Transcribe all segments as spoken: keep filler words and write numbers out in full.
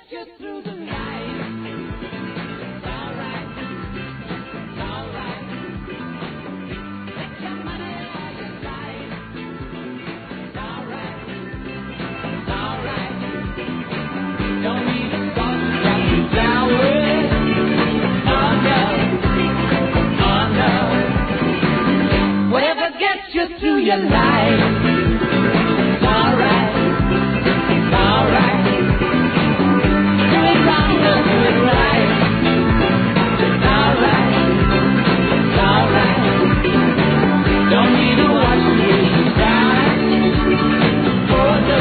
you through the night. It's alright. It's alright. Take your money all you like. It's alright. It's alright. Don't need a song to get you down with. Oh no. Oh no. Whatever gets you through your life. It's alright. It's alright. Do it wrong, don't do it right. It's alright. It's alright. Don't need to watch me cry. Oh no.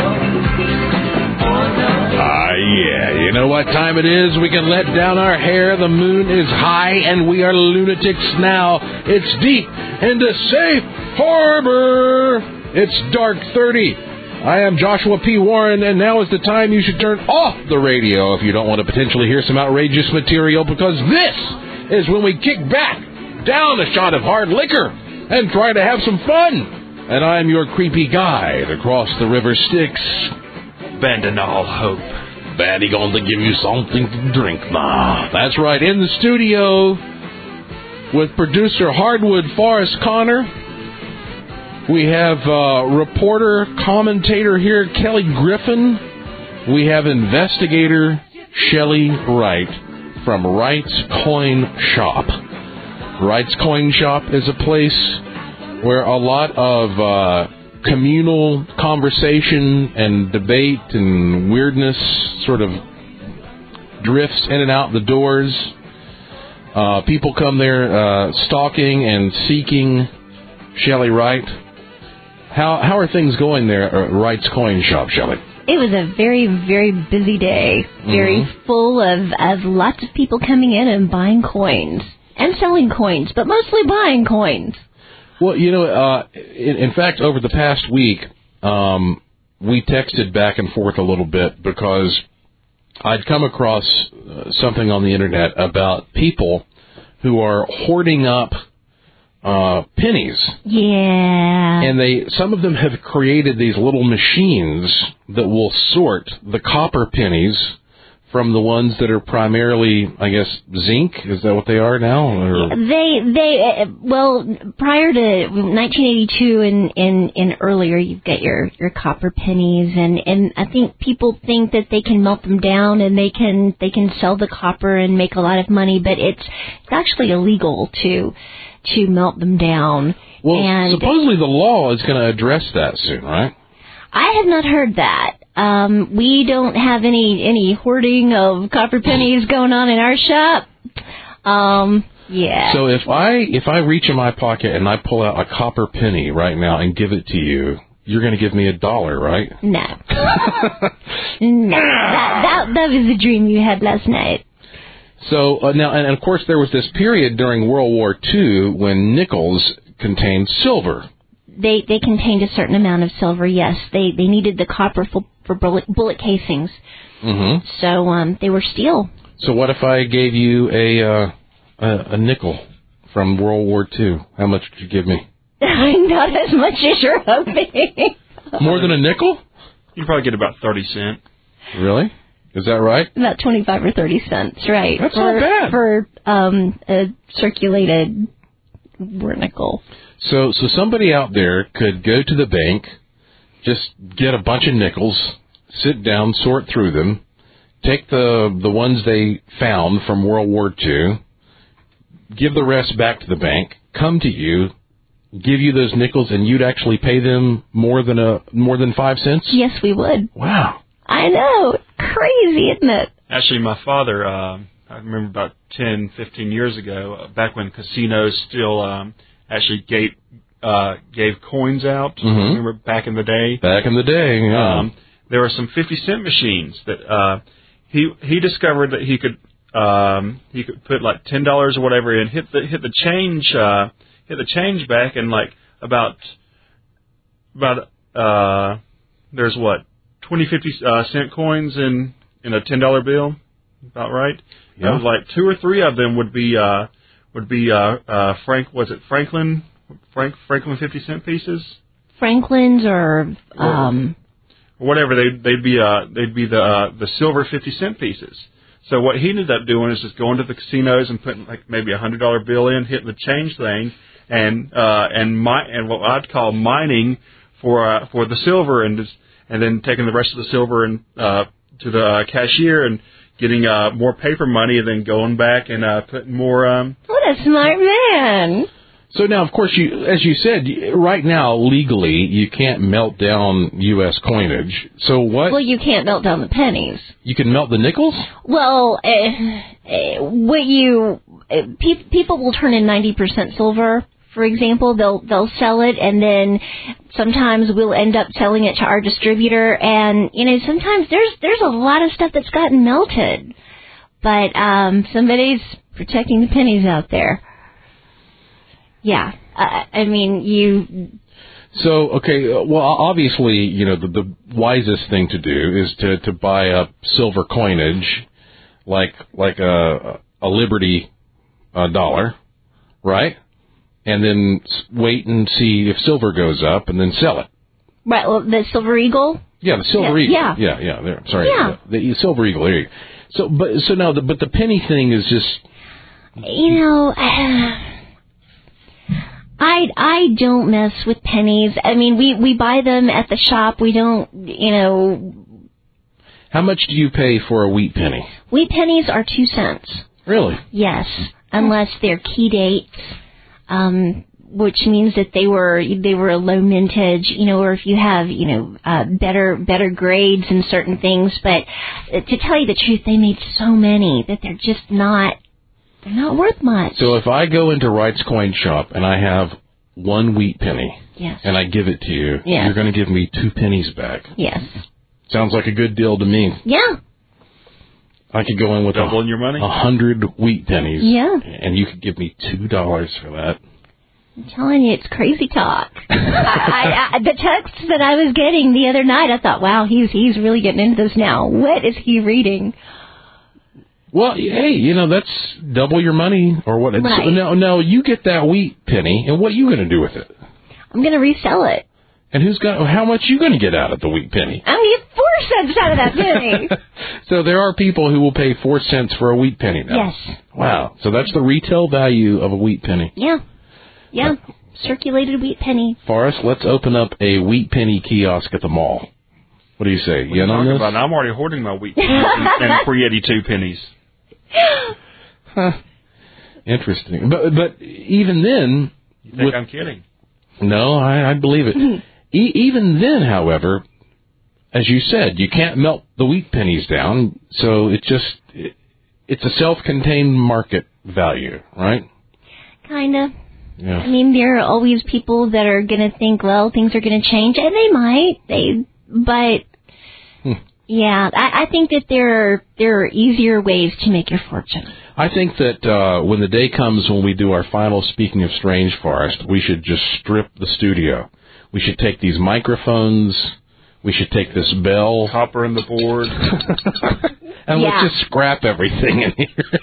Oh no. Ah, yeah. You know what time it is? We can let down our hair. The moon is high, and we are lunatics now. It's deep into safe harbor. It's dark thirty. I am Joshua P. Warren, and now is the time you should turn off the radio if you don't want to potentially hear some outrageous material, because this is when we kick back, down a shot of hard liquor, and try to have some fun. And I'm your creepy guide across the river Styx. Abandon all hope. Daddy going to give you something to drink now. That's right, in the studio with producer Hardwood Forrest Connor. We have uh, reporter, commentator here, Kelly Griffin. We have investigator Shelley Wright from Wright's Coin Shop. Wright's Coin Shop is a place where a lot of uh, communal conversation and debate and weirdness sort of drifts in and out the doors. Uh, people come there uh, stalking and seeking Shelley Wright. How how are things going there at Wright's Coin Shop, Shelley? It was a very, very busy day. Very Mm-hmm. full of, of lots of people coming in and buying coins. And selling coins, but mostly buying coins. Well, you know, uh, in, in fact, over the past week, um, we texted back and forth a little bit because I'd come across uh, something on the Internet about people who are hoarding up uh, pennies. Yeah. And they, some of them have created these little machines that will sort the copper pennies from the ones that are primarily, I guess, zinc. Is that what they are now? Or? They, they, uh, well, prior to nineteen eighty-two and, and, and earlier, you get your, your copper pennies, and, and I think people think that they can melt them down and they can, they can sell the copper and make a lot of money, but it's, it's actually illegal to, to melt them down. Well, and supposedly the law is going to address that soon, right? I have not heard that. Um, we don't have any, any hoarding of copper pennies going on in our shop. Um, yeah. So if I if I reach in my pocket and I pull out a copper penny right now and give it to you, you're going to give me a dollar, right? No. no. That, that, that was the dream you had last night. So uh, now, and of course, there was this period during World War Two when nickels contained silver. They they contained a certain amount of silver, yes. They they needed the copper for, for bullet, bullet casings. Mm-hmm. So um, they were steel. So what if I gave you a, uh, a a nickel from World War Two? How much would you give me? Not as much as you're hoping. More than a nickel? You probably get about thirty cents. Really? Is that right? About twenty-five or thirty cents, right. That's for, not bad. For um, a circulated nickel. So so somebody out there could go to the bank, just get a bunch of nickels, sit down, sort through them, take the the ones they found from World War Two, give the rest back to the bank, come to you, give you those nickels, and you'd actually pay them more than a more than five cents? Yes, we would. Wow. I know. Crazy, isn't it? Actually, my father, uh, I remember about ten, fifteen years ago, uh, back when casinos still um, actually gave uh, gave coins out. Mm-hmm. Remember back in the day? Back in the day, yeah. Um, there were some fifty cent machines that uh, he he discovered that he could um, he could put like ten dollars or whatever in, hit the hit the change uh, hit the change back, and like about about uh, there's what twenty, fifty uh, cent coins in in a ten dollar bill, about right. Yeah. That was like two or three of them would be uh, would be uh, uh, Frank was it Franklin Frank Franklin fifty cent pieces. Franklin's or um or whatever, they they'd be uh they'd be the uh, the silver fifty cent pieces. So what he ended up doing is just going to the casinos and putting like maybe a hundred dollar bill in, hitting the change thing, and uh and mi- and what I'd call mining for uh, for the silver, and just, and then taking the rest of the silver and uh to the cashier and getting uh more paper money, and then going back and uh putting more. Um, what a smart man! So now, of course, you, as you said, right now, legally, you can't melt down U S coinage. So what? Well, you can't melt down the pennies. You can melt the nickels? Well, uh, uh, what you uh, pe- people will turn in ninety percent silver. For example, they'll they'll sell it, and then sometimes we'll end up selling it to our distributor. And you know, sometimes there's there's a lot of stuff that's gotten melted, but um, somebody's protecting the pennies out there. Yeah, uh, I mean, you... So, okay, well, obviously, you know, the, the wisest thing to do is to, to buy up silver coinage, like like a, a Liberty uh, dollar, right? And then wait and see if silver goes up, and then sell it. Right, well, the Silver Eagle? Yeah, the Silver yeah, Eagle. Yeah, yeah, yeah. There, sorry, yeah. The, the Silver Eagle. There you go. So, but so now, the, but the penny thing is just... You know... Uh, I I don't mess with pennies. I mean, we, we buy them at the shop. We don't, you know... How much do you pay for a wheat penny? Wheat pennies are two cents. Really? Yes, unless they're key dates, um, which means that they were they were a low mintage, you know, or if you have, you know, uh, better better grades and certain things. But uh, to tell you the truth, they made so many that they're just not... They're not worth much. So if I go into Wright's Coin Shop and I have one wheat penny, yes, and I give it to you, yes, you're going to give me two pennies back. Yes. Sounds like a good deal to me. Yeah. I could go in with doubling a, your money, a hundred wheat pennies. Yeah. And you could give me two dollars for that. I'm telling you, it's crazy talk. I, I, the texts that I was getting the other night, I thought, wow, he's he's really getting into this now. What is he reading? Well, hey, you know, that's double your money or what? Right. So, no, no, you get that wheat penny, and what are you going to do with it? I'm going to resell it. And who's got? How much are you going to get out of the wheat penny? I'm going to get four cents out of that penny. So there are people who will pay four cents for a wheat penny now. Yes. Wow. So that's the retail value of a wheat penny. Yeah. Yeah. Circulated wheat penny. Forrest, let's open up a wheat penny kiosk at the mall. What do you say? What you are in you on talking this? about? I'm already hoarding my wheat pennies and, and three eighty-two pennies. Huh. Interesting. But but even then... You think with, I'm kidding? No, I, I believe it. e- even then, however, as you said, you can't melt the wheat pennies down, so it just... It, it's a self-contained market value, right? Kind of. Yeah. I mean, there are always people that are going to think, well, things are going to change, and they might. They, but... Hmm. Yeah, I, I think that there are, there are easier ways to make your fortune. I think that uh, when the day comes when we do our final Speaking of Strange, Forrest, we should just strip the studio. We should take these microphones. We should take this bell. Copper in the board. and yeah. let's just scrap everything in here.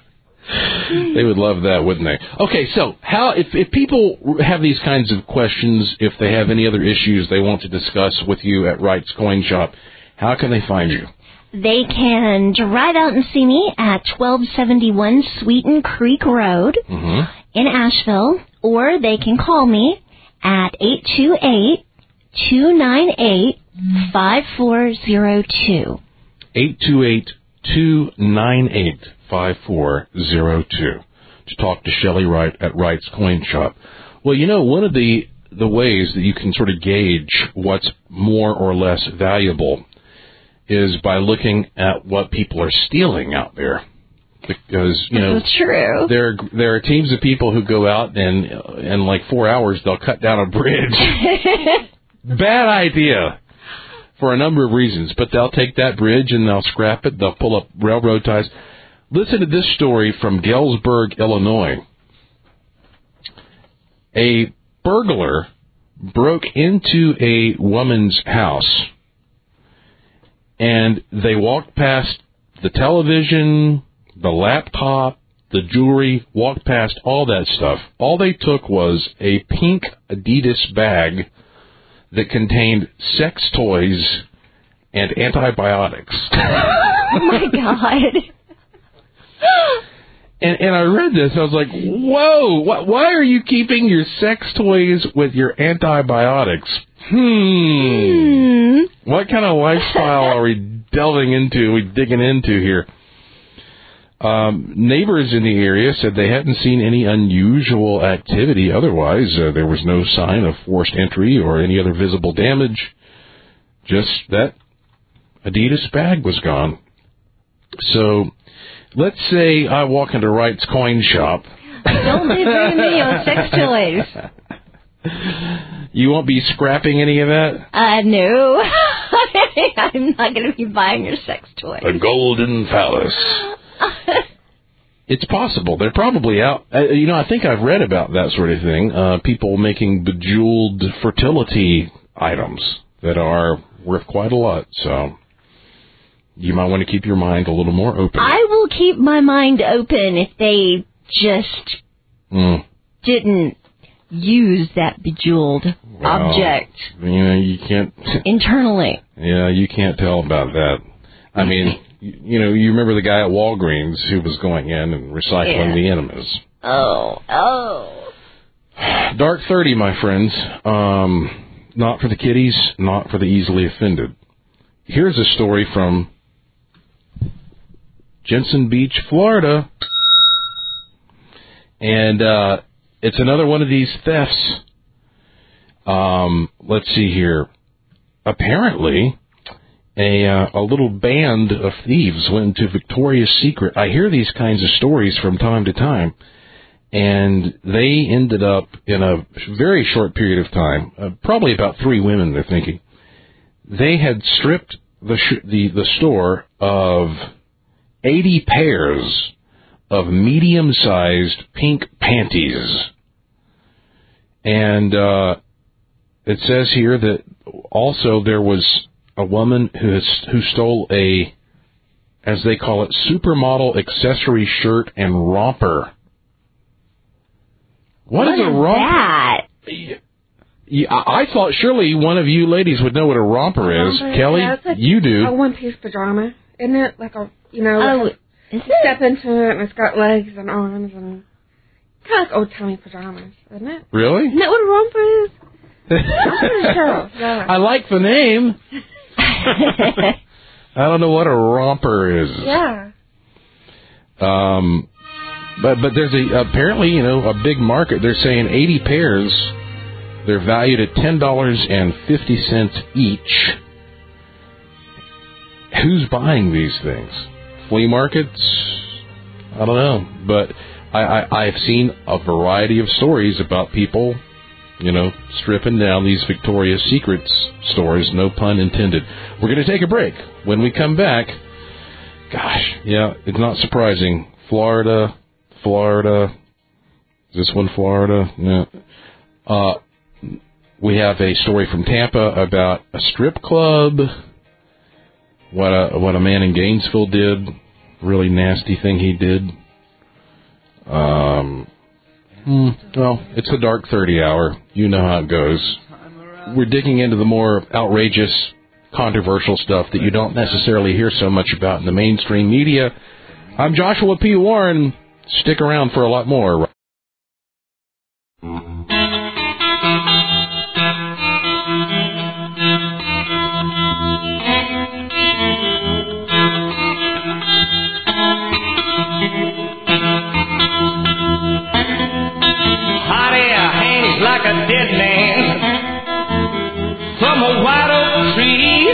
They would love that, wouldn't they? Okay, so how if, if people have these kinds of questions, if they have any other issues they want to discuss with you at Wright's Coin Shop, how can they find you? They can drive out and see me at twelve seventy-one Sweeten Creek Road mm-hmm. in Asheville, or they can call me at eight two eight, two nine eight, five four zero two. eight two eight, two nine eight, five four zero two to talk to Shelley Wright at Wright's Coin Shop. Well, you know, one of the, the ways that you can sort of gauge what's more or less valuable is by looking at what people are stealing out there. Because, you know, That's true. there there are teams of people who go out and in like four hours they'll cut down a bridge. Bad idea for a number of reasons. But they'll take that bridge and they'll scrap it. They'll pull up railroad ties. Listen to this story from Galesburg, Illinois. A burglar broke into a woman's house, and they walked past the television, the laptop, the jewelry, walked past all that stuff. All they took was a pink Adidas bag that contained sex toys and antibiotics. Oh, my God. And, and I read this, I was like, whoa, wh- why are you keeping your sex toys with your antibiotics? Hmm. Hmm. What kind of lifestyle are we delving into, are we digging into here? Um, neighbors in the area said they hadn't seen any unusual activity. Otherwise, uh, there was no sign of forced entry or any other visible damage. Just that Adidas bag was gone. So, let's say I walk into Wright's Coin Shop. Don't be bringing me your sex toys. You won't be scrapping any of that? Uh, no. I'm not going to be buying your sex toys. A golden phallus. It's possible. They're probably out. Uh, you know, I think I've read about that sort of thing. Uh, people making bejeweled fertility items that are worth quite a lot. So you might want to keep your mind a little more open. I will keep my mind open if they just mm. didn't use that bejeweled well, object. You know, you can't. Internally. Yeah, you can't tell about that. I mean, you know, you remember the guy at Walgreens who was going in and recycling Yeah. the enemas. Oh, oh. Dark thirty, my friends. Um, not for the kiddies, not for the easily offended. Here's a story from Jensen Beach, Florida. And uh, it's another one of these thefts. Um, let's see here. Apparently, a uh, a little band of thieves went into Victoria's Secret. I hear these kinds of stories from time to time. And they ended up in a very short period of time, uh, probably about three women, they're thinking. They had stripped the sh- the, the store of eighty pairs of medium-sized pink panties. And uh, it says here that also there was a woman who has, who stole a, as they call it, supermodel accessory shirt and romper. What, What is a is romper? that? Yeah, I I thought surely one of you ladies would know what a romper is. Romper, Kelly, yeah, it's like you do. A one-piece pajama, isn't it? Like a, you know, Oh, like is a, step into it and it's got legs and arms and kind of like old-timey pajamas, isn't it? Really? Isn't that what a romper is? I'm pretty sure. Yeah. I like the name. I don't know what a romper is. yeah. Um, but but there's a apparently you know a big market. They're saying eighty pairs. They're valued at ten dollars and fifty cents each. Who's buying these things? Flea markets? I don't know, but I, I I've seen a variety of stories about people, you know, stripping down these Victoria's Secret stores, no pun intended. We're going to take a break. When we come back, gosh, yeah, it's not surprising. Florida, Florida, is this one Florida? No. Uh, we have a story from Tampa about a strip club, what a, what a man in Gainesville did, really nasty thing he did. Um... Hmm, well, it's the dark thirty hour. You know how it goes. We're digging into the more outrageous, controversial stuff that you don't necessarily hear so much about in the mainstream media. I'm Joshua P. Warren. Stick around for a lot more. Like a dead man from a white oak tree.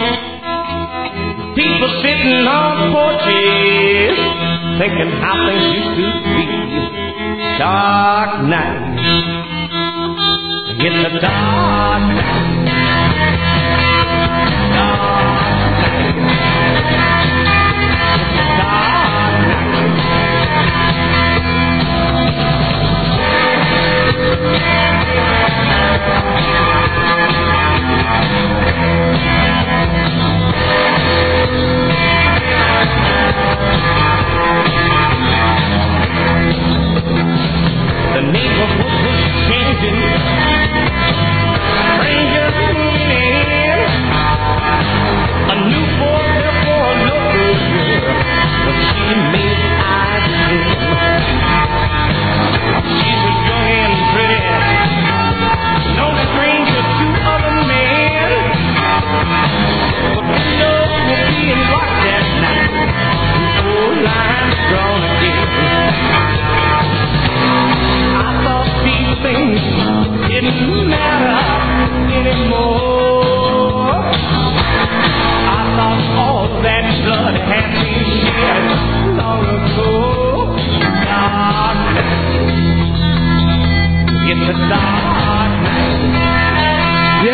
People sitting on porches thinking how things used to be. Dark night, it's a dark night. Dark night, it's a dark night. The neighborhood was changing.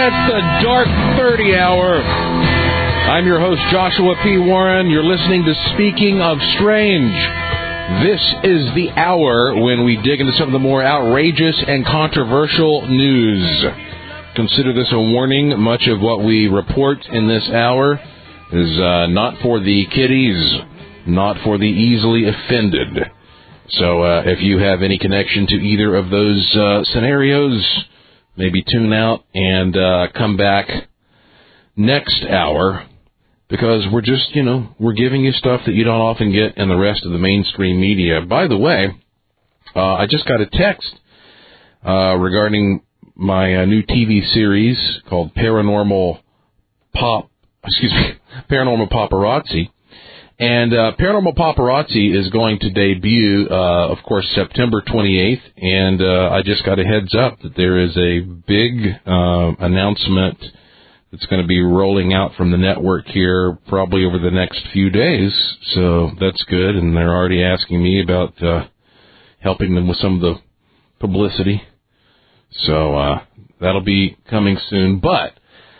It's the Dark thirty Hour. I'm your host, Joshua P. Warren. You're listening to Speaking of Strange. This is the hour when we dig into some of the more outrageous and controversial news. Consider this a warning. Much of what we report in this hour is uh, not for the kiddies, not for the easily offended. So uh, if you have any connection to either of those uh, scenarios, maybe tune out and uh, come back next hour, because we're just, you know, we're giving you stuff that you don't often get in the rest of the mainstream media. By the way, uh, I just got a text uh, regarding my uh, new T V series called Paranormal Pop, excuse me, Paranormal Paparazzi. And uh, Paranormal Paparazzi is going to debut, uh, of course, September twenty-eighth. And uh, I just got a heads up that there is a big uh, announcement that's going to be rolling out from the network here probably over the next few days. So that's good. And they're already asking me about uh, helping them with some of the publicity. So uh, that'll be coming soon. But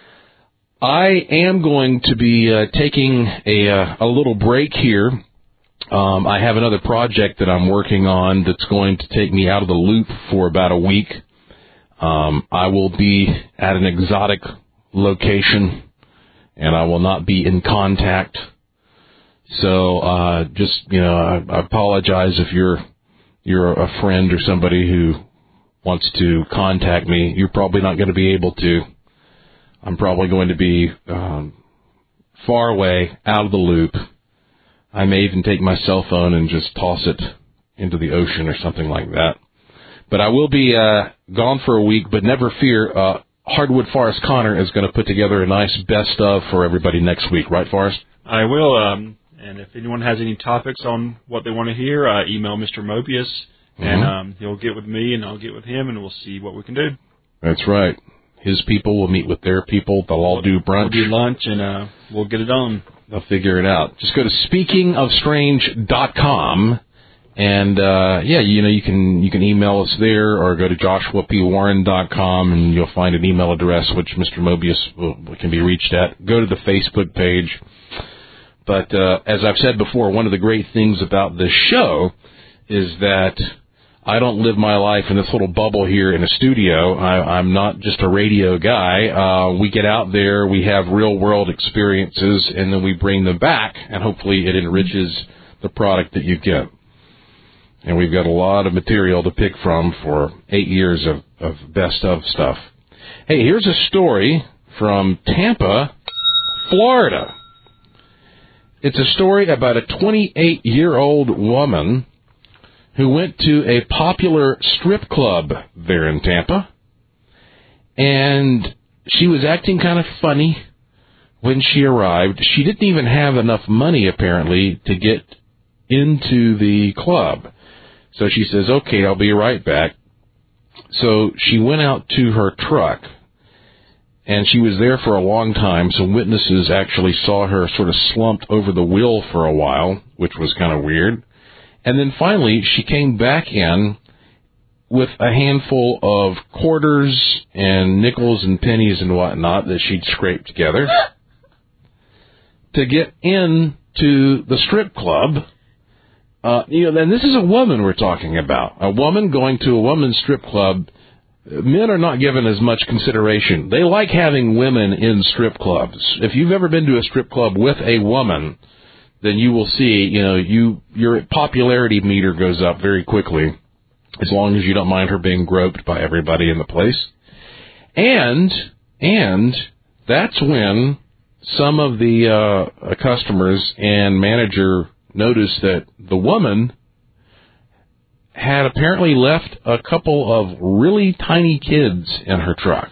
I am going to be uh, taking a, uh, a little break here. Um, I have another project that I'm working on that's going to take me out of the loop for about a week. Um, I will be at an exotic location, and I will not be in contact. So uh, just, you know, I, I apologize if you're you're a friend or somebody who wants to contact me. You're probably not going to be able to. I'm probably going to be um, far away, out of the loop. I may even take my cell phone and just toss it into the ocean or something like that. But I will be uh, gone for a week, but never fear. Uh, Hardwood Forrest Connor is going to put together a nice best of for everybody next week. Right, Forrest? I will. Um, and if anyone has any topics on what they want to hear, uh, email Mister Mobius, and mm-hmm. um, he'll get with me, and I'll get with him, and we'll see what we can do. That's right. His people will meet with their people. They'll all do brunch. We'll do lunch, and uh, we'll get it on. They'll figure it out. Just go to speaking of strange dot com, and uh, yeah, you know, you can you can email us there, or go to joshua p warren dot com, and you'll find an email address which Mister Mobius will, can be reached at. Go to the Facebook page. But uh, as I've said before, one of the great things about this show is that I don't live my life in this little bubble here in a studio. I, I'm not just a radio guy. Uh, we get out there, we have real-world experiences, and then we bring them back, and hopefully it enriches the product that you get. And we've got a lot of material to pick from for eight years of, of best-of stuff. Hey, here's a story from Tampa, Florida. It's a story about a twenty-eight-year-old woman who went to a popular strip club there in Tampa, and she was acting kind of funny when she arrived. She didn't even have enough money, apparently, to get into the club. So she says, okay, I'll be right back. So she went out to her truck, and she was there for a long time. Some witnesses actually saw her sort of slumped over the wheel for a while, which was kind of weird. And then finally, she came back in with a handful of quarters and nickels and pennies and whatnot that she'd scraped together to get into the strip club. Uh, you know, and this is a woman we're talking about. A woman going to a woman's strip club. Men are not given as much consideration. They like having women in strip clubs. If you've ever been to a strip club with a woman, then you will see, you know, you your popularity meter goes up very quickly, as long as you don't mind her being groped by everybody in the place. And, and that's when some of the uh, customers and manager noticed that the woman had apparently left a couple of really tiny kids in her truck.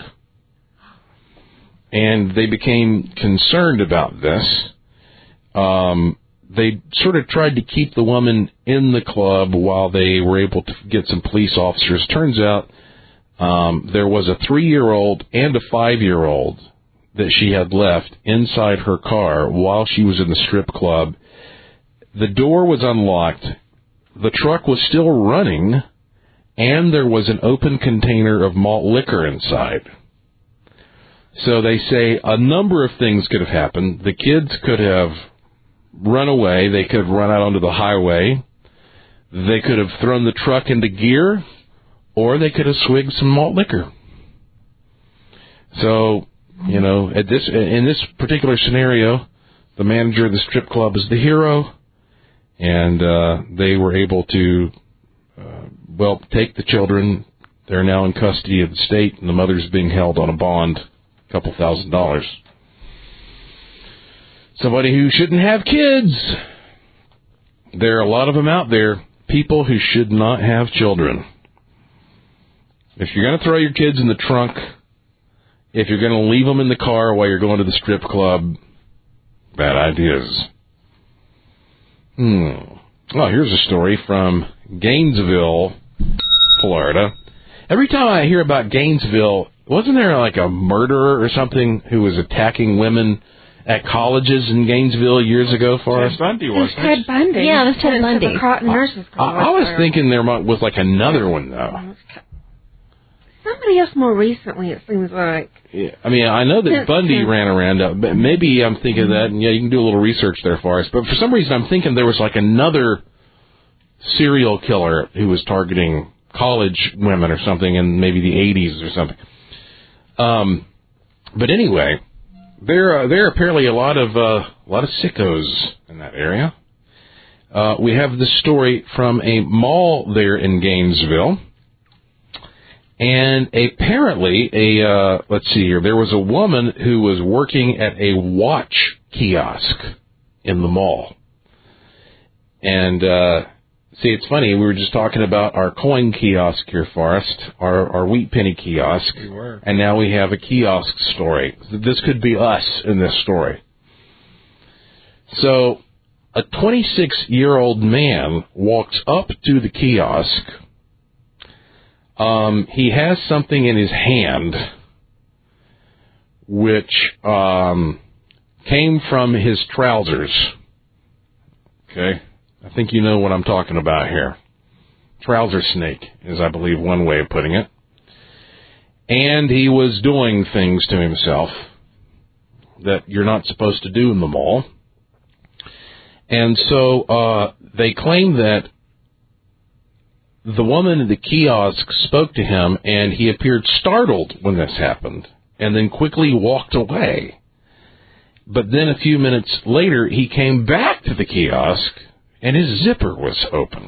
And they became concerned about this. Um, they sort of tried to keep the woman in the club while they were able to get some police officers. Turns out um, there was a three-year-old and a five-year-old that she had left inside her car while she was in the strip club. The door was unlocked. The truck was still running, and there was an open container of malt liquor inside. So they say a number of things could have happened. The kids could have run away. They could have run out onto the highway. They could have thrown the truck into gear, or they could have swigged some malt liquor. So, you know, at this in this particular scenario, the manager of the strip club is the hero, and uh, they were able to, uh, well, take the children. They're now in custody of the state, and the mother's being held on a bond, a couple thousand dollars. Somebody who shouldn't have kids. There are a lot of them out there, people who should not have children. If you're going to throw your kids in the trunk, if you're going to leave them in the car while you're going to the strip club, bad ideas. Hmm. Oh, here's a story from Gainesville, Florida. Every time I hear about Gainesville, wasn't there like a murderer or something who was attacking women at colleges in Gainesville years ago for us? Ted Bundy It was. was Ted Bundy. Yeah, it was Ted Bundy. The Cotton Nurses I, I was thinking there was like another one, though. Somebody else more recently, it seems like. Yeah, I mean, I know that Bundy ran around, uh, but maybe I'm thinking of that, and yeah, you can do a little research there for us. But for some reason, I'm thinking there was like another serial killer who was targeting college women or something in maybe the eighties or something. Um, but anyway, there are, there are apparently a lot of uh, a lot of sickos in that area. Uh, we have this story from a mall there in Gainesville. And apparently, a uh, let's see here, there was a woman who was working at a watch kiosk in the mall. And, uh, see, it's funny, we were just talking about our coin kiosk here, Forrest, our, our wheat penny kiosk. We were. And now we have a kiosk story. This could be us in this story. So, a twenty-six-year-old man walks up to the kiosk. Um, he has something in his hand which um, came from his trousers. Okay? I think you know what I'm talking about here. Trouser snake is, I believe, one way of putting it. And he was doing things to himself that you're not supposed to do in the mall. And so uh, they claim that the woman at the kiosk spoke to him, and he appeared startled when this happened, and then quickly walked away. But then a few minutes later, he came back to the kiosk, and his zipper was open.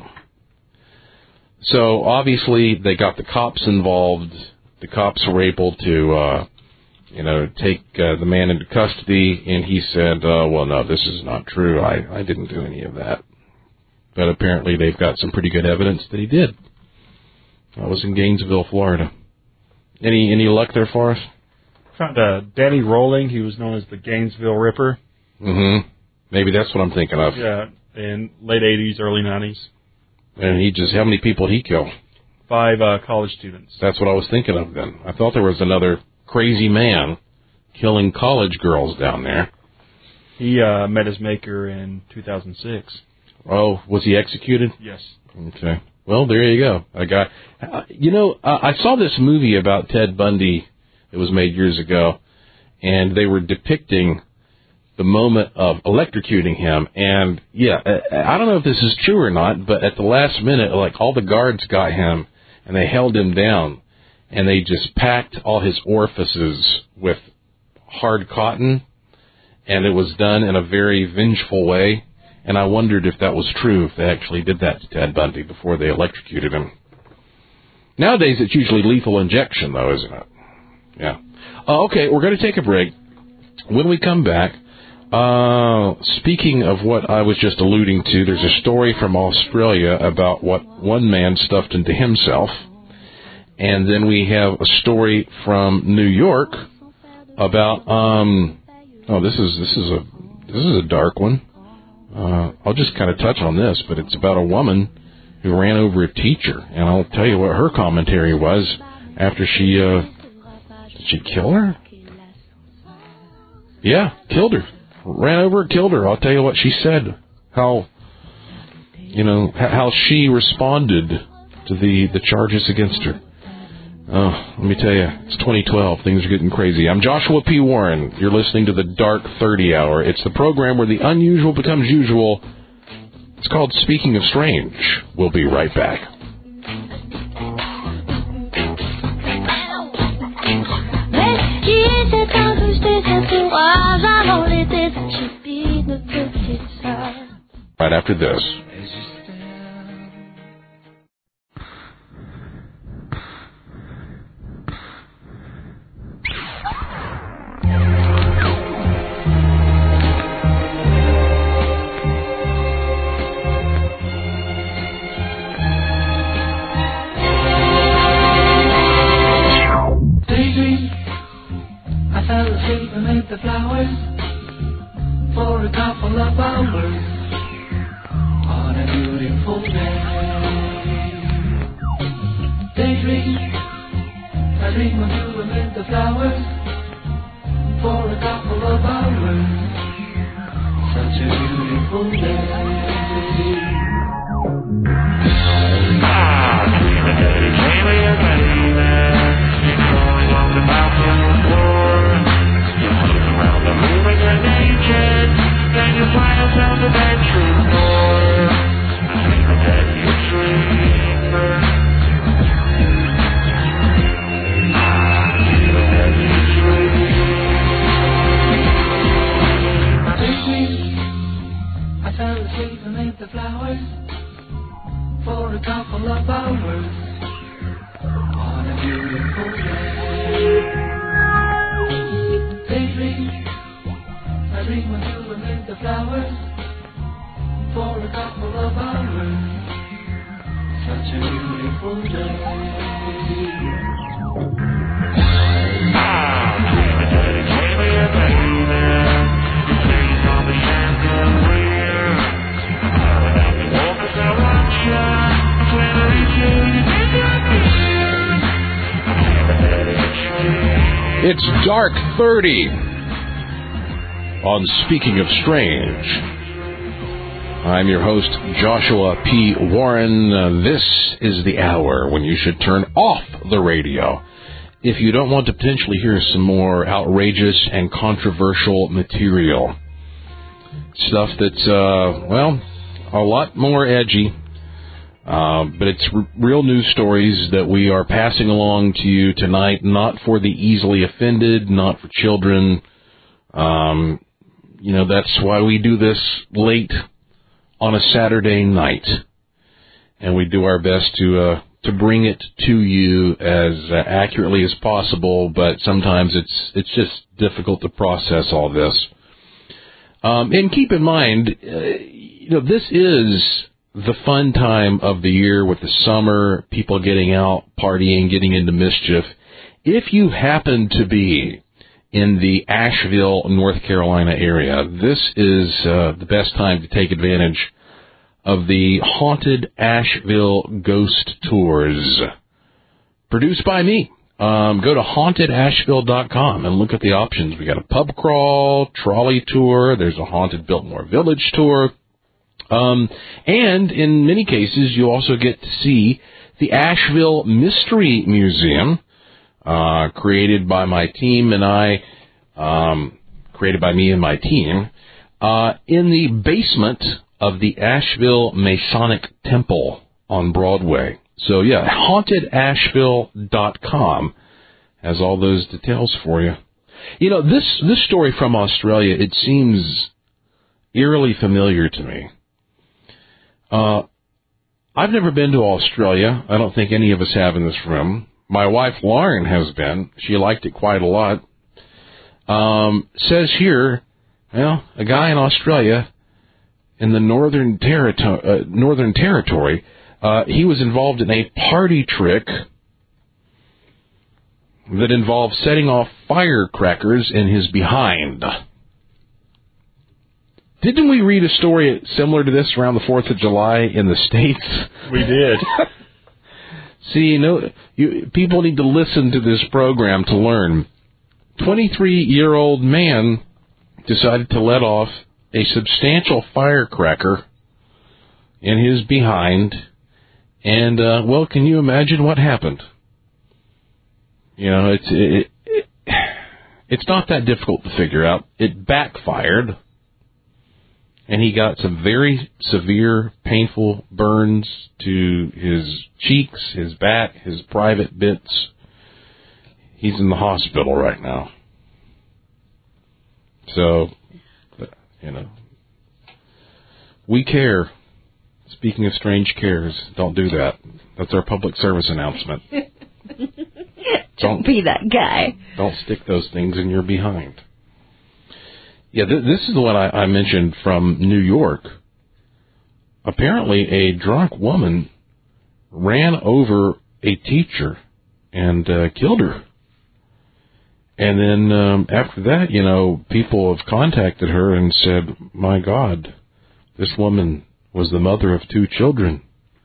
So obviously, they got the cops involved. The cops were able to, uh, you know, take uh, the man into custody, and he said, uh, well, no, this is not true. I, I didn't do any of that. But apparently they've got some pretty good evidence that he did. I was in Gainesville, Florida. Any any luck there for us? Found uh, Danny Rolling. He was known as the Gainesville Ripper. Mm-hmm. Maybe that's what I'm thinking of. Yeah, in late eighties, early nineties. And he just, how many people did he kill? Five uh, college students. That's what I was thinking of then. I thought there was another crazy man killing college girls down there. He uh, met his maker in two thousand six. Oh, was he executed? Yes. Okay. Well, there you go. I got, uh, you know, uh, I saw this movie about Ted Bundy that was made years ago, and they were depicting the moment of electrocuting him. And, yeah, I don't know if this is true or not, but at the last minute, like, all the guards got him, and they held him down, and they just packed all his orifices with hard cotton, and it was done in a very vengeful way. And I wondered if that was true, if they actually did that to Ted Bundy before they electrocuted him. Nowadays, it's usually lethal injection, though, isn't it? Yeah. Uh, okay, we're going to take a break. When we come back, uh, speaking of what I was just alluding to, there's a story from Australia about what one man stuffed into himself. And then we have a story from New York about, um, oh, this is, this is a, this is a dark one. Uh, I'll just kind of touch on this, but it's about a woman who ran over a teacher, and I'll tell you what her commentary was after she, uh, did she kill her? Yeah, killed her. Ran over her, killed her. I'll tell you what she said, how, you know, how she responded to the, the charges against her. Oh, let me tell you, it's twenty twelve. Things are getting crazy. I'm Joshua P. Warren. You're listening to the Dark thirty Hour. It's the program where the unusual becomes usual. It's called Speaking of Strange. We'll be right back. Right after this. The flowers for a couple of hours on a beautiful day. Daydream, I dream of you amid the flowers for a couple of hours. Such a beautiful day. Ah, dream a day, dream a day, going on the bathroom floor. Around the room and you're naked, then you find yourself a bedroom door. I dream a day you dream. I dream a day you dream. Daydream, I fell asleep amid the flowers for a couple of hours on a beautiful day. I dream of you amid the flowers for a couple of hours. Such a beautiful day. Ah, dream a day, dream a day. You dream on the chandelier. Without the walkers around you, when I reach you, you think you're here. I dream a day, dream. It's Dark thirty. On Speaking of Strange, I'm your host, Joshua P. Warren. Uh, this is the hour when you should turn off the radio if you don't want to potentially hear some more outrageous and controversial material. Stuff that's, uh, well, a lot more edgy, uh, but it's r- real news stories that we are passing along to you tonight, not for the easily offended, not for children. Um... You know, that's why we do this late on a Saturday night. And we do our best to uh, to bring it to you as uh, accurately as possible, but sometimes it's it's just difficult to process all this. Um, and keep in mind, uh, you know, this is the fun time of the year with the summer, people getting out, partying, getting into mischief. If you happen to be in the Asheville, North Carolina area, this is uh, the best time to take advantage of the Haunted Asheville Ghost Tours, produced by me. Um, go to haunted asheville dot com and look at the options. We got a pub crawl, trolley tour. There's a Haunted Biltmore Village tour. Um, and in many cases, you also get to see the Asheville Mystery Museum, Uh, created by my team and I, um, created by me and my team, uh, in the basement of the Asheville Masonic Temple on Broadway. So yeah, haunted asheville dot com has all those details for you. You know, this, this story from Australia, it seems eerily familiar to me. Uh, I've never been to Australia. I don't think any of us have in this room. My wife, Lauren, has been. She liked it quite a lot. Um, says here, well, a guy in Australia in the Northern, Territo- uh, Northern Territory, uh, he was involved in a party trick that involved setting off firecrackers in his behind. Didn't we read a story similar to this around the fourth of July in the States? We did. See, you know, you, people need to listen to this program to learn. twenty-three-year-old man decided to let off a substantial firecracker in his behind, and, uh, well, can you imagine what happened? You know, it's it, it, it's not that difficult to figure out. It backfired, and he got some very severe, painful burns to his cheeks, his back, his private bits. He's in the hospital right now. So, you know, we care. Speaking of strange cares, don't do that. That's our public service announcement. Don't be that guy. Don't stick those things in your behind. Yeah, th- this is the one I, I mentioned from New York. Apparently, a drunk woman ran over a teacher and uh, killed her. And then um, after that, you know, people have contacted her and said, my God, this woman was the mother of two children.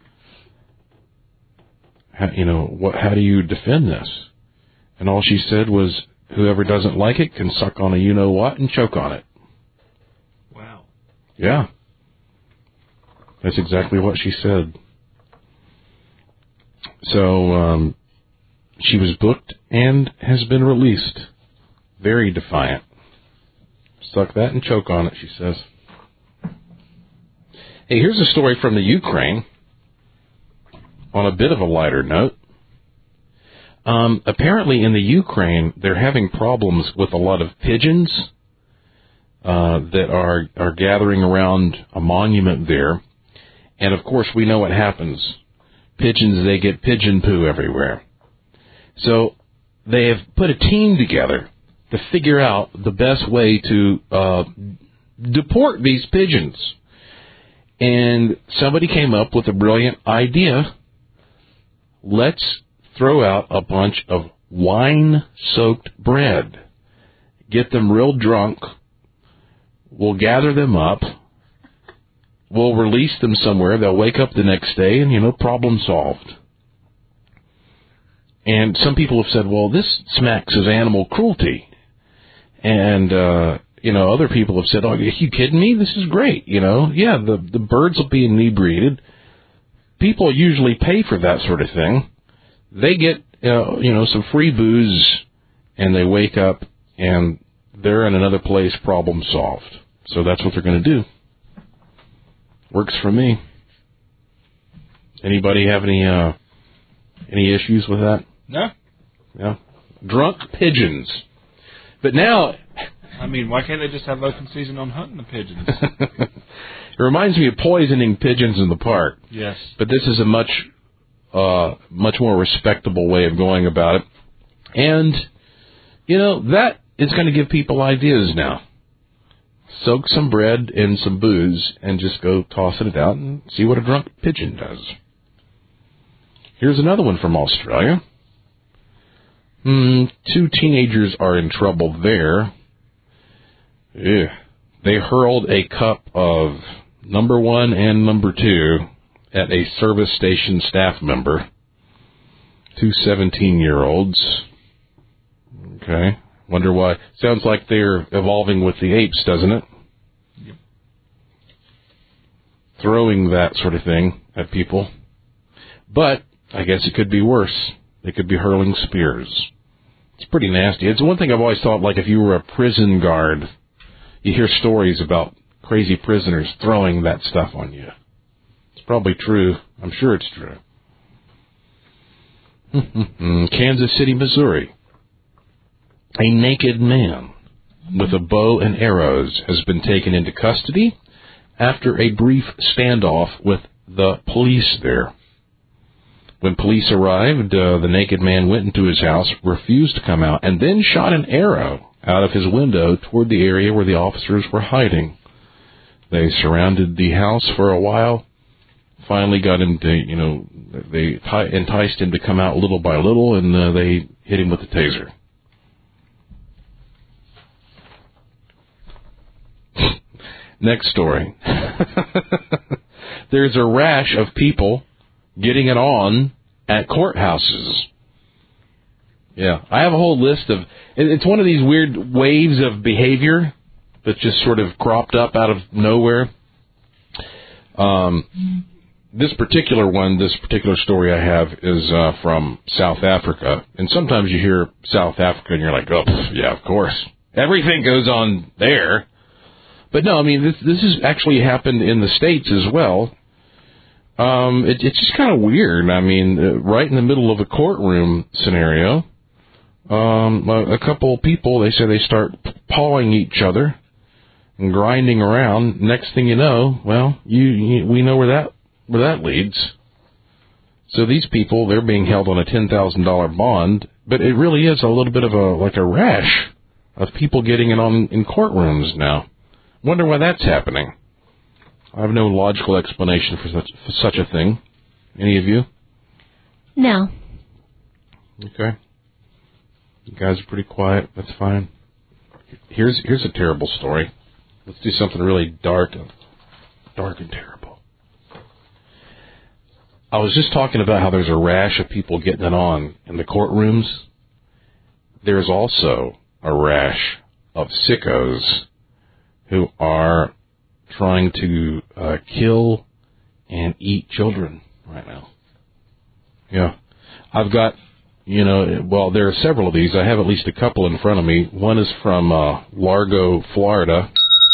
How, you know, what? How do you defend this? And all she said was, whoever doesn't like it can suck on a you-know-what and choke on it. Wow. Yeah. That's exactly what she said. So, um, she was booked and has been released. Very defiant. Suck that and choke on it, she says. Hey, here's a story from the Ukraine. On a bit of a lighter note. Um, apparently in the Ukraine, they're having problems with a lot of pigeons uh, that are, are gathering around a monument there. And, of course, we know what happens. Pigeons, they get pigeon poo everywhere. So they have put a team together to figure out the best way to uh, deport these pigeons. And somebody came up with a brilliant idea. Let's throw out a bunch of wine-soaked bread. Get them real drunk. We'll gather them up. We'll release them somewhere. They'll wake up the next day and, you know, problem solved. And some people have said, well, this smacks of animal cruelty. And, uh, you know, other people have said, oh, are you kidding me? This is great. You know, yeah, the, the birds will be inebriated. People usually pay for that sort of thing. They get, uh, you know, some free booze, and they wake up, and they're in another place, problem solved. So that's what they're going to do. Works for me. Anybody have any uh, any issues with that? No. Yeah. Drunk pigeons. But now... I mean, why can't they just have open season on hunting the pigeons? It reminds me of poisoning pigeons in the park. Yes. But this is a much, uh, much more respectable way of going about it. And, you know, that is going to give people ideas now. Soak some bread in some booze and just go tossing it out and see what a drunk pigeon does. Here's another one from Australia. Mm, two teenagers are in trouble there. Ugh. They hurled a cup of number one and number two at a service station staff member. Two seventeen-year-olds. Okay. Wonder why. Sounds like they're evolving with the apes, doesn't it? Yep. Throwing that sort of thing at people. But I guess it could be worse. They could be hurling spears. It's pretty nasty. It's one thing I've always thought, like if you were a prison guard, you hear stories about crazy prisoners throwing that stuff on you. It's probably true. I'm sure it's true. Kansas City, Missouri. A naked man with a bow and arrows has been taken into custody after a brief standoff with the police there. When police arrived, uh, the naked man went into his house, refused to come out, and then shot an arrow out of his window toward the area where the officers were hiding. They surrounded the house for a while, finally got him to, you know, they t- enticed him to come out little by little, and uh, they hit him with a taser. Next story. There's a rash of people getting it on at courthouses. Yeah, I have a whole list of... It's one of these weird waves of behavior that just sort of cropped up out of nowhere. Um, this particular one, this particular story I have is uh, from South Africa. And sometimes you hear South Africa and you're like, oh, pff, yeah, of course. Everything goes on there. But no, I mean, this this has actually happened in the States as well. Um, it, it's just kind of weird. I mean, uh, right in the middle of a courtroom scenario, um, a, a couple of people, they say they start pawing each other and grinding around. Next thing you know, well, you, you we know where that where that leads. So these people, they're being held on a ten thousand dollars bond, but it really is a little bit of a like a rash of people getting it on in courtrooms now. Wonder why that's happening. I have no logical explanation for such for such a thing. Any of you? No. Okay. You guys are pretty quiet. That's fine. Here's here's a terrible story. Let's do something really dark and dark and terrible. I was just talking about how there's a rash of people getting it on in the courtrooms. There's also a rash of sickos who are trying to uh, kill and eat children right now. Yeah. I've got, you know, well, there are several of these. I have at least a couple in front of me. One is from uh, Largo, Florida.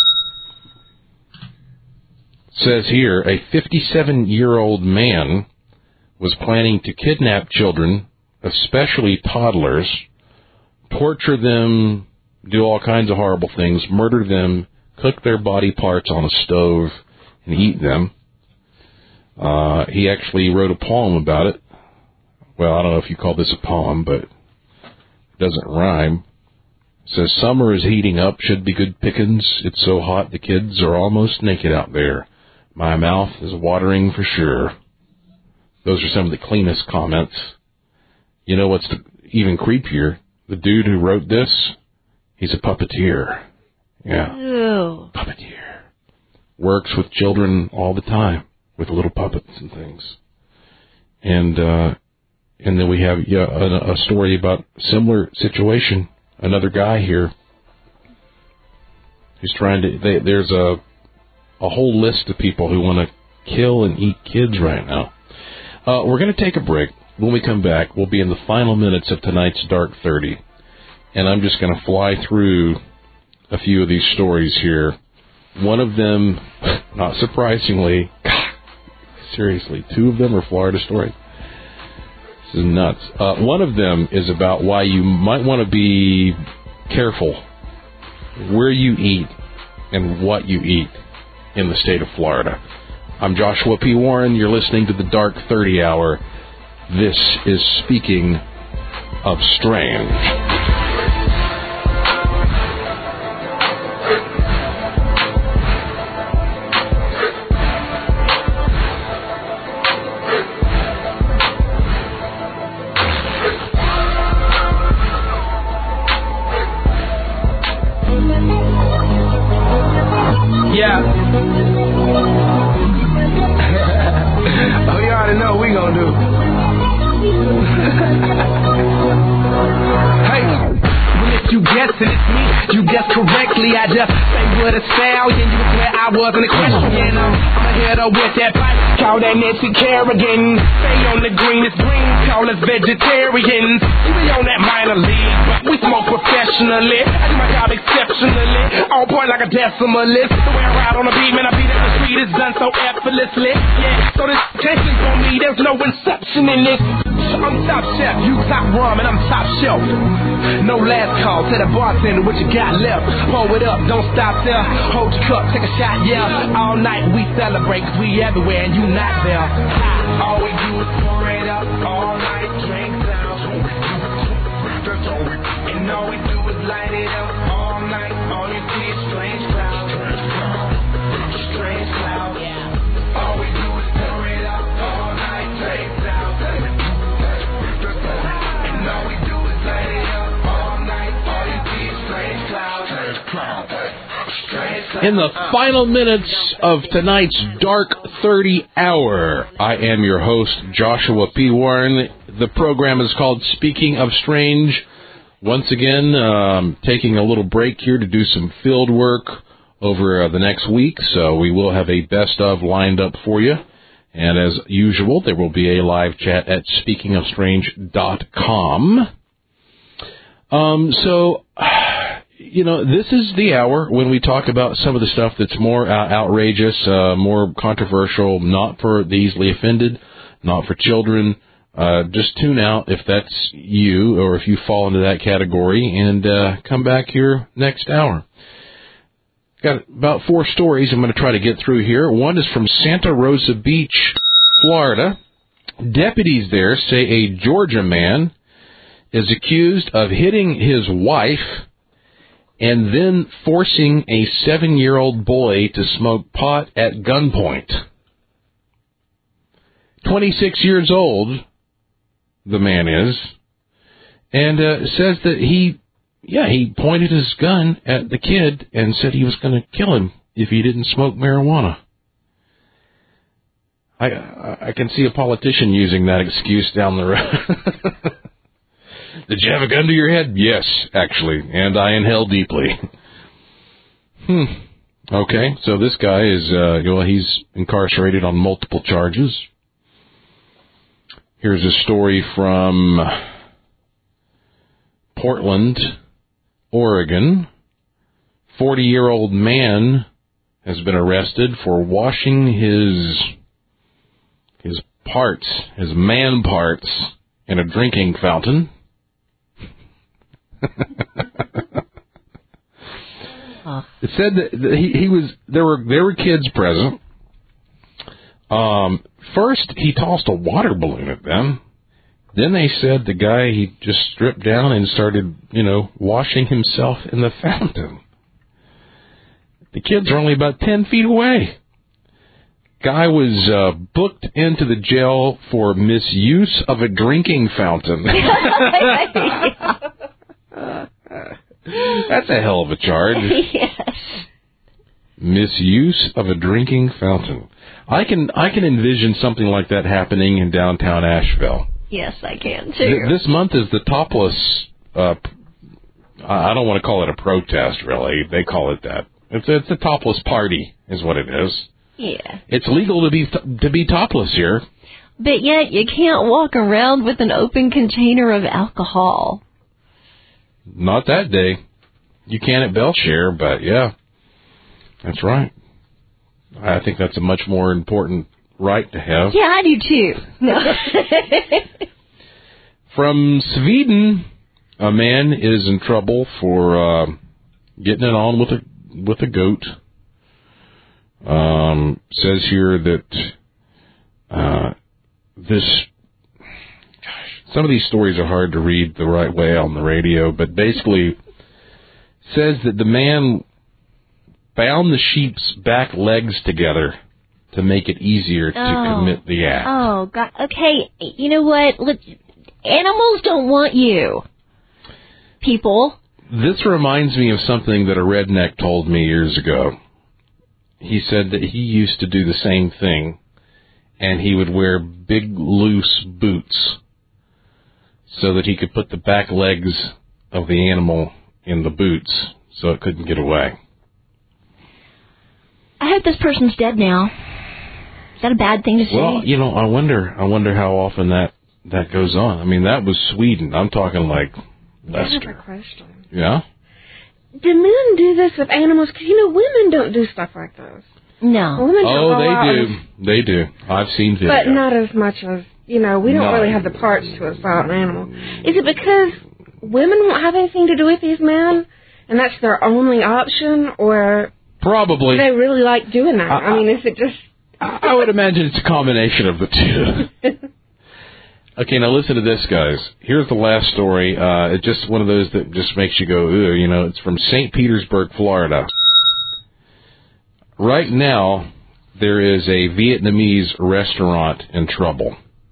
It says here, a fifty-seven-year-old man was planning to kidnap children, especially toddlers, torture them, do all kinds of horrible things, murder them, cook their body parts on a stove, and eat them. Uh, he actually wrote a poem about it. Well, I don't know if you call this a poem, but it doesn't rhyme. It says, summer is heating up, should be good pickings. It's so hot the kids are almost naked out there. My mouth is watering for sure. Those are some of the cleanest comments. You know what's the, even creepier? The dude who wrote this, he's a puppeteer. Yeah. Ew. Puppeteer. Works with children all the time with little puppets and things. And uh, and then we have yeah, a, a story about a similar situation. Another guy here who's trying to... They, there's a, a whole list of people who want to kill and eat kids right now. Uh, we're going to take a break. When we come back, we'll be in the final minutes of tonight's Dark thirty. And I'm just going to fly through a few of these stories here. One of them, not surprisingly, seriously, two of them are Florida stories. This is nuts. Uh, one of them is about why you might want to be careful where you eat and what you eat in the state of Florida. I'm Joshua P. Warren. You're listening to the Dark thirty Hour. This is Speaking of Strange. Yeah. Oh, you already know what we gonna do. Hey, well, if you guessing it's me, you guessed correctly. I just say what a stallion. You was where I was in the question. I'ma hit her with that bite. Call that Nancy Kerrigan. Stay on the greenest green. Call us vegetarians. You be on that minor league, but we smoke professionally. I do my job exceptionally. On point like a decimalist. The way I ride on the beat, man, I beat it. The street is done so effortlessly. Yeah, so this can't sleep on me. There's no inception in this. I'm top chef, you top rum, and I'm top shelf. No last call, tell the bartender what you got left. Pour it up, don't stop there. Hold your cup, take a shot, yeah. All night we celebrate, cause we everywhere and you not there. All we do is pour it up, all night drink down. And all we do is light it up, all night. All you see is strange clouds. Strange clouds. All we do is pour it up, all night drink down. In the final minutes of tonight's Dark thirty Hour, I am your host, Joshua P. Warren. The program is called Speaking of Strange. Once again, um, taking a little break here to do some field work over uh, the next week, so we will have a best of lined up for you. And as usual, there will be a live chat at speaking of strange dot com. Um, so, you know, this is the hour when we talk about some of the stuff that's more uh, outrageous, uh, more controversial, not for the easily offended, not for children. Uh, just tune out if that's you or if you fall into that category, and uh, come back here next hour. Got about four stories I'm going to try to get through here. One is from Santa Rosa Beach, Florida. Deputies there say a Georgia man is accused of hitting his wife and then forcing a seven-year-old boy to smoke pot at gunpoint. twenty-six years old, the man is, and uh, says that he... Yeah, he pointed his gun at the kid and said he was going to kill him if he didn't smoke marijuana. I I can see a politician using that excuse down the road. Did you have a gun to your head? Yes, actually, and I inhale deeply. Hmm. Okay, so this guy is, uh, well, he's incarcerated on multiple charges. Here's a story from Portland, Oregon. forty-year-old man has been arrested for washing his his parts, his man parts, in a drinking fountain. It said that he, he was there were there were kids present. Um, first, he tossed a water balloon at them. Then they said the guy, he just stripped down and started, you know, washing himself in the fountain. The kids are only about ten feet away. Guy was uh, booked into the jail for misuse of a drinking fountain. That's a hell of a charge. Yes. Misuse of a drinking fountain. I can I can envision something like that happening in downtown Asheville. Yes, I can too. Th- this month is the topless, uh, I don't want to call it a protest, really. They call it that. It's, it's a topless party, is what it is. Yeah. It's legal to be th- to be topless here. But yet you can't walk around with an open container of alcohol. Not that day. You can at Belshare, but yeah, that's right. I think that's a much more important right to have. Yeah, I do too. No. From Sweden, a man is in trouble for uh, getting it on with a with a goat. Um, says here that uh, this. Gosh, some of these stories are hard to read the right way on the radio, but basically says that the man bound the sheep's back legs together to make it easier to oh. commit the act. Oh, God. Okay, you know what? Look, animals don't want you. People. This reminds me of something that a redneck told me years ago. He said that he used to do the same thing, and he would wear big, loose boots so that he could put the back legs of the animal in the boots so it couldn't get away. I hope this person's dead now. Is that a bad thing to say? Well, you know, I wonder. I wonder how often that that goes on. I mean, that was Sweden. I'm talking like Lester. I have a question. Yeah. Do men do this with animals? Because, you know, women don't do stuff like this. No. Women don't Oh, go out they do. and- They do. I've seen videos. But not as much as, you know, we don't No. really have the parts to assault an animal. Is it because women won't have anything to do with these men, and that's their only option, or Probably. do they really like doing that? I- I mean, is it just... I would imagine it's a combination of the two. Okay, now listen to this, guys. Here's the last story. Uh, it's just one of those that just makes you go, ooh, you know, it's from Saint Petersburg, Florida. Right now, there is a Vietnamese restaurant in trouble.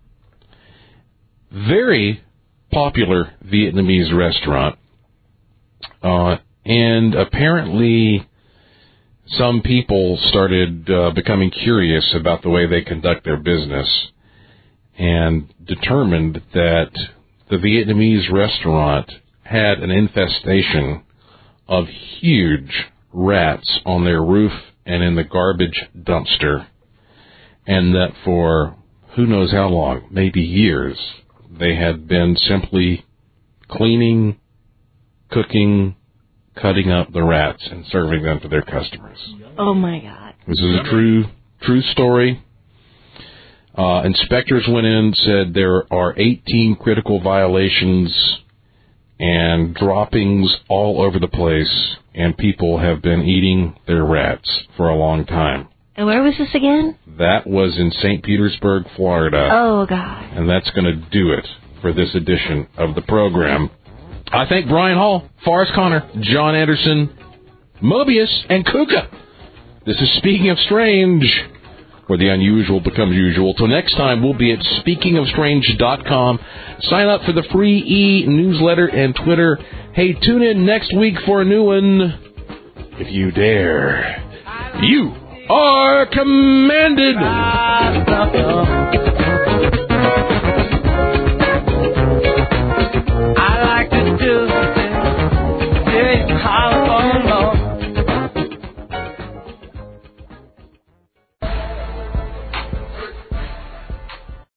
Very popular Vietnamese restaurant. Uh, and apparently some people started uh, becoming curious about the way they conduct their business and determined that the Vietnamese restaurant had an infestation of huge rats on their roof and in the garbage dumpster. and that for who knows how long, maybe years, they had been simply cleaning, cooking, cutting up the rats and serving them to their customers. Oh, my God. This is a true, true story. Uh, inspectors went in, said there are eighteen critical violations and droppings all over the place, and people have been eating their rats for a long time. And where was this again? That was in Saint Petersburg, Florida. Oh, God. And that's going to do it for this edition of the program. I thank Brian Hall, Forrest Connor, John Anderson, Mobius, and Kuka. This is Speaking of Strange, where the unusual becomes usual. Till next time, we'll be at speaking of strange dot com. Sign up for the free e-newsletter and Twitter. Hey, tune in next week for a new one, if you dare. You are commanded.